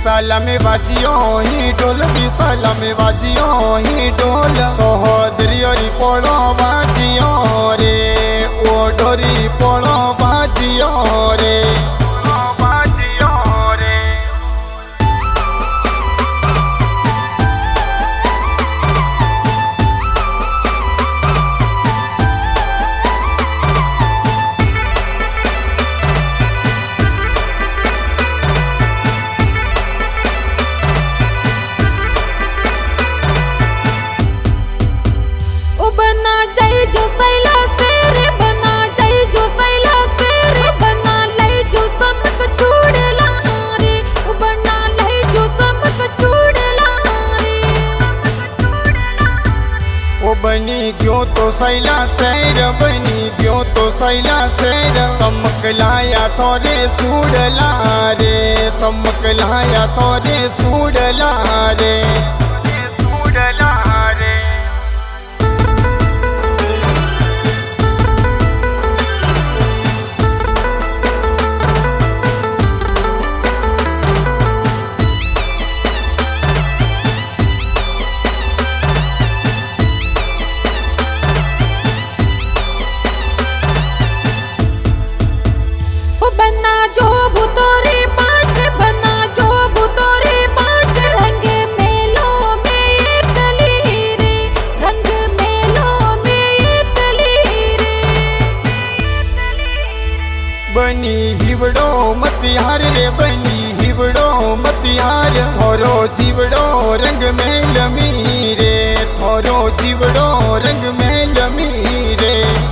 विशाला में बाजियो ही ढोल, विशाला में बाजियो ही ढोल। सहोदरी ओरी पड़ो बाजियो रे, ओ डोरी पड़ो बाजियो रे। बना जाए जो सैला शेर, बना जाए जो सैला शेर, बना ले जो समक छूड़ला रे, बना ले जो समक छूड़ला रे। ओ बनी गयो तो सैला शेर, बनी गयो तो सैला शेर। समक लाया थोड़े सूड़ला रे, समक लाया थोड़े सूड़ला रे। बना जो बुतोरे पाठ, बना जो बुतोरे पाठ। रंग मेलो में एक कली रे, रंग मेलो में एक कली रे। बनी हिवड़ो मतिहार रे, बनी हिवड़ो मतिहार। थोरो जीवड़ो रंग में लमी रे, थोरो जीवड़ो रंग में लमी रे।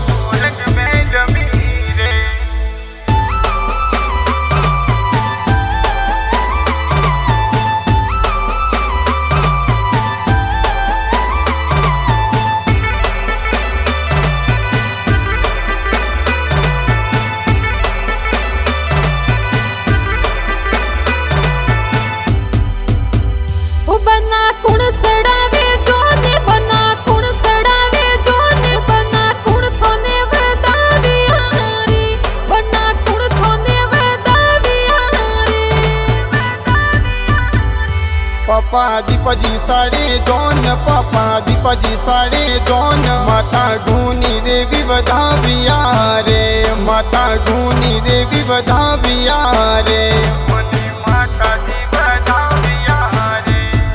बना कुण सड़ावे जोने, बना कुण सड़ावे जोने, बना कुण थोने वदाविया रे, बना कुण थोने वदाविया रे। पापा दीपाजी साड़े जौन, पापा दीपाजी साड़े जौन। माता ढूनी देवी वधाविया रे, माता ढूनी देवी वधाविया रे। माता जी वधाविया रे।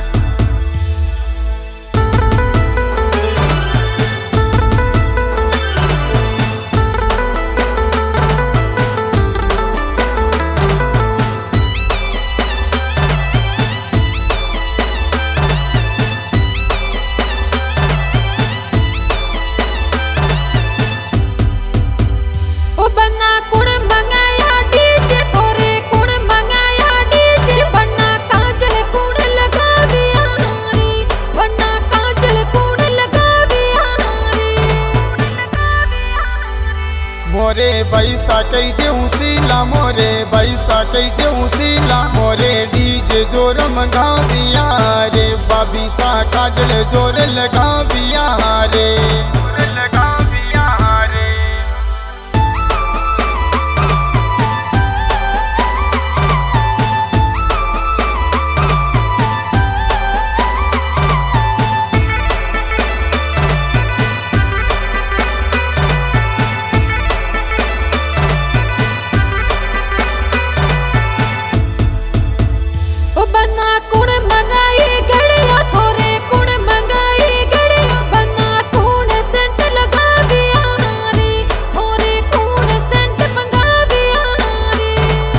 बना कुण मंगाया डीजे, थोरे कुण मंगाया डीजे। बना काजल कुण लगाविया रे, बना काजल कुण लगाविया रे। मोरे बैसा कैजे उसीला, मोरे बैसा कैजे उसीला। मोरे डीजे जोर मंगाविया रे, बाबी सा काजल जोर लगाविया रे। बना कुण मंगाई घड़िया, थोरे कुण मंगाई घड़िया। बना कुण सेंट लगाविया रे, थोरे कुण सेंट मंगाविया रे।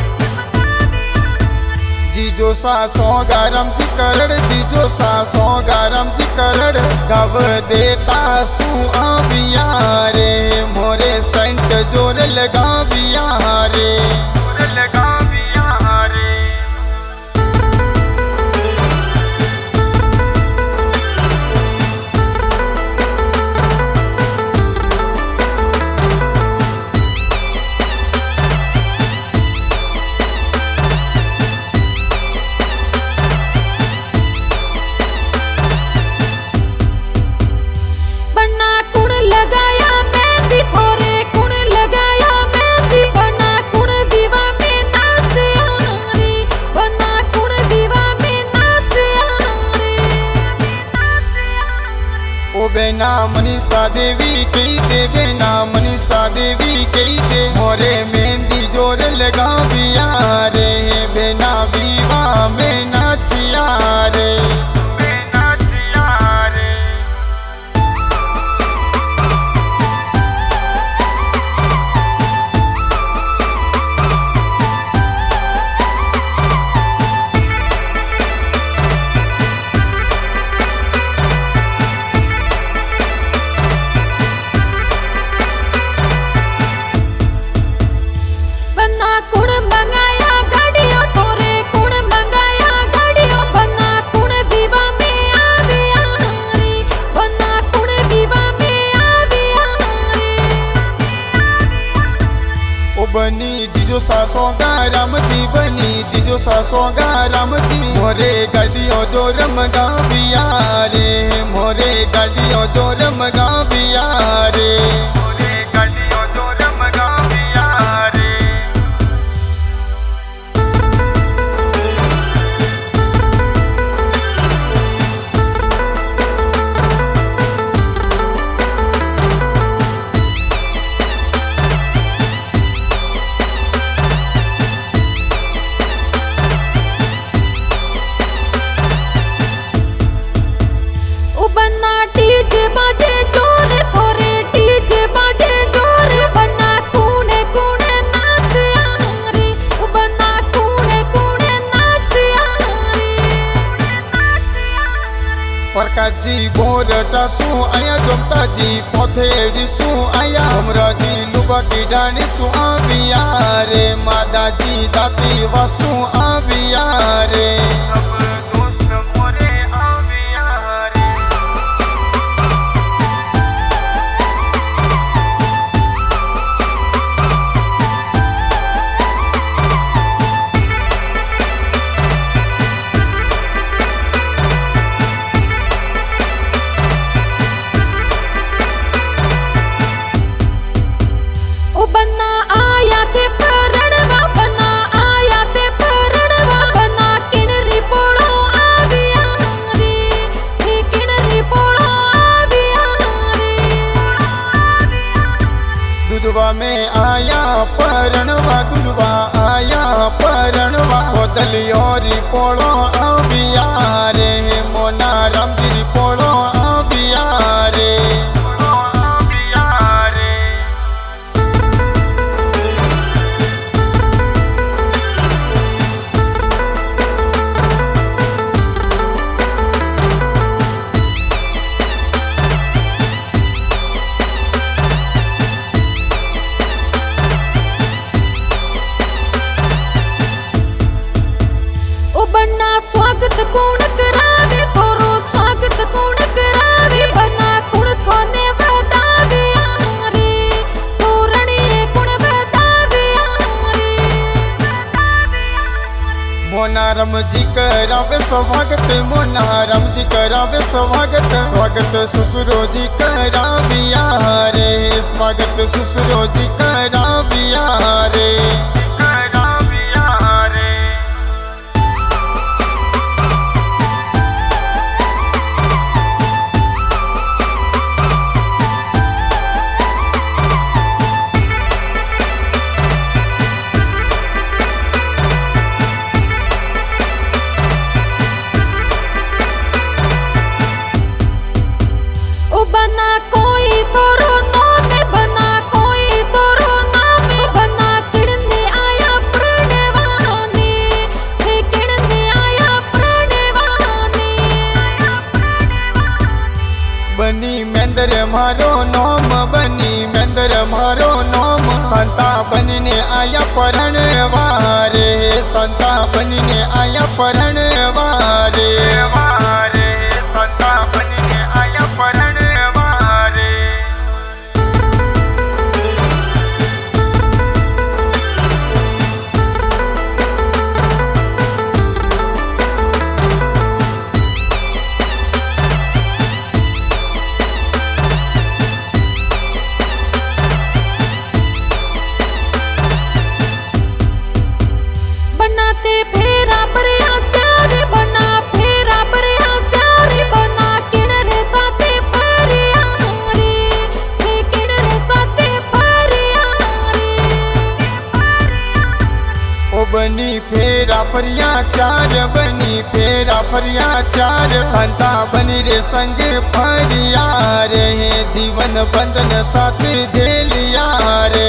जीजो सा सौ गरम चिकरड़, जीजो सा सौ गरम चिकरड़। गव देता सू आविया रे, मोरे सेंट जोर लगाविया रे। बना कुण लगाया मेहंदी, थोरे कुण लगाया मेहंदी। बना कुण विवाह में ना बेना मनीषा देवी कही दे, बेना मनीषा देवी कही दे, मोरे मेहंदी जोर लगा बिया रे, बेना विवाह में नाचिया रे। बनी जीजो सासोगा राम जी, बनी जीजो सासोगा राम जी, मोरे गडियो जो रमगा बिया रे, मोरे गडियो जो रमगा बिया रे, मोरे गडियो जो रमगा बिया रे। प्रकाश जी गोरटा सु आया, जोमता जी पोथेड़ी सु आया, हमरा जी लुबा की डानी सु आबिया रे, मादा जी दाती वासु आबिया रे। दुलवा में आया परणवा, दुलवा आया परणवा, दलियोरी पोलो आबिया रे, मोना रामगिरी पोलो आबिया रे। स्वागत कौन करावे, थोरो स्वागत कौन करावे, बना कुण थाने बता दिया रे, तोरणी कुण बता दिया रे। मोना राम जी करावे स्वागत, मोना राम जी करावे स्वागत, स्वागत ससुरो जी कराविया रे, स्वागत ससुरो जी कराविया रे। बना कोई तोरो नाम, बना कोई तोरो नाम, बना किड़ने आया प्रणवाने, हे किड़ने आया प्रणवाने। बनी मेंदर मारो नाम, बनी मेंदर मारो नाम, संता बनने आया परणवारे, संता बनने आया परणवारे, संता बनने आया परण। बनाते फेरा पर बनी फेरा फरिया चार बनी फेरा फरिया चार संता बनी रे संग फरिया रे जीवन बंधन साथ झेलिया रे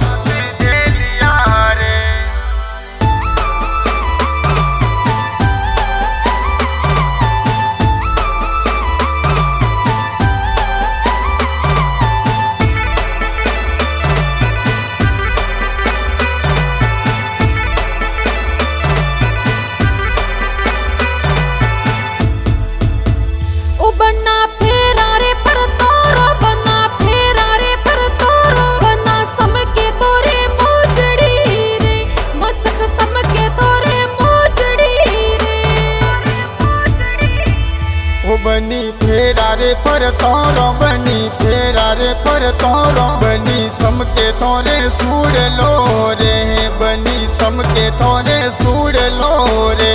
बना फेरा रे पर तोरो बना फेरा रे पर तोरो बना समके तोरे मोजड़ी रे मसक समके तोरे मोजड़ी रे ओ बनी फेरा रे पर तोरो बनी फेरा रे पर तोरो बनी समके तोरे सूड़ लो रे बनी समके तोरे सूड़ लो रे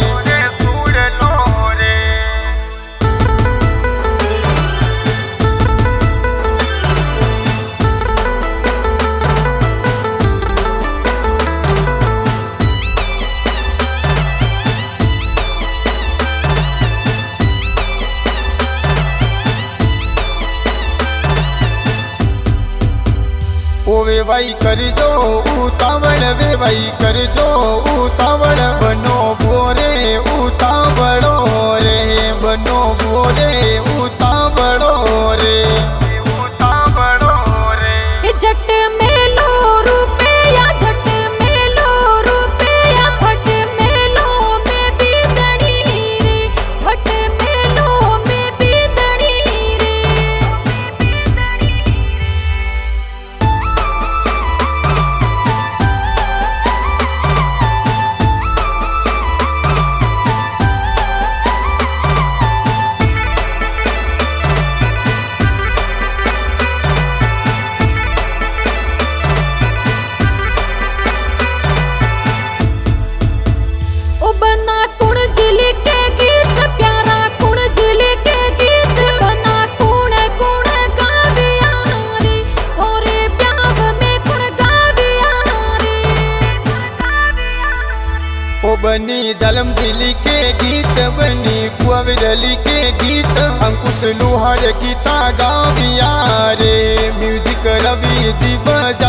ओ वे भाई कर जो उतावल वे भाई कर जो उतावल बनो बोरे उतावड़ो रे बनो बोरे उतावड़ो रे जट मेलो रुपया जट मेलो रुपया फट मेलो में बीदड़ी रे फट मेलो में बीदड़ी रे बना कुण जिले के गीत प्यारा कुण जिले के गीत बना कुण कुण गाविया रे थोरे प्याव में कुण गाविया रे ओ बनी जलम दिली के गीत बनी कुंवरली के गीत अंकुश लोहार गीता गाविया रे म्यूजिक रवि जी बजा